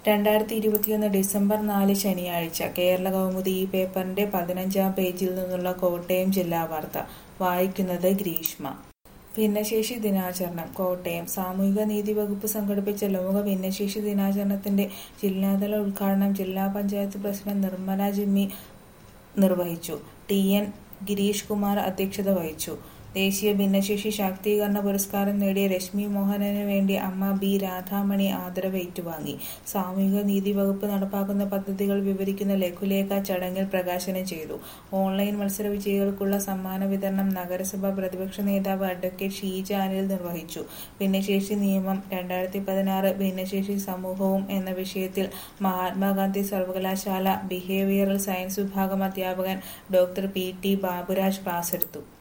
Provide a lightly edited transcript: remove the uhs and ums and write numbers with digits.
2021 December 4 ശനിയാഴ്ച കേരള കൗമുദി ഈ പേപ്പറിന്റെ 15-ാം പേജിൽ നിന്നുള്ള കോട്ടയം ജില്ലാ വാർത്ത വായിക്കുന്നത് ഗ്രീഷ്മ. ഭിന്നശേഷി ദിനാചരണം കോട്ടയം. സാമൂഹിക നീതി വകുപ്പ് സംഘടിപ്പിച്ച ലോക ഭിന്നശേഷി ദിനാചരണത്തിന്റെ ജില്ലാതല ഉദ്ഘാടനം ജില്ലാ പഞ്ചായത്ത് പ്രസിഡന്റ് നിർമ്മല ജിമ്മി നിർവഹിച്ചു. ടി.എൻ. ഗിരീഷ് കുമാർ അധ്യക്ഷത വഹിച്ചു. ദേശീയ ഭിന്നശേഷി ശാക്തീകരണ പുരസ്കാരം നേടിയ രശ്മി മോഹനന് വേണ്ടി അമ്മ ബി. രാധാമണി ആദരവ് ഏറ്റുവാങ്ങി. സാമൂഹിക നീതി വകുപ്പ് നടപ്പാക്കുന്ന പദ്ധതികൾ വിവരിക്കുന്ന ലഘുലേഖ ചടങ്ങിൽ പ്രകാശനം ചെയ്തു. ഓൺലൈൻ മത്സര വിജയികൾക്കുള്ള സമ്മാന വിതരണം നഗരസഭാ പ്രതിപക്ഷ നേതാവ് അഡ്വ. ഷീജ അനിൽ നിർവഹിച്ചു. ഭിന്നശേഷി നിയമം 2016 ഭിന്നശേഷി സമൂഹവും എന്ന വിഷയത്തിൽ മഹാത്മാഗാന്ധി സർവകലാശാല ബിഹേവിയറൽ സയൻസ് വിഭാഗം അധ്യാപകൻ ഡോ. പി. ടി. ബാബുരാജ് ക്ലാസെടുത്തു.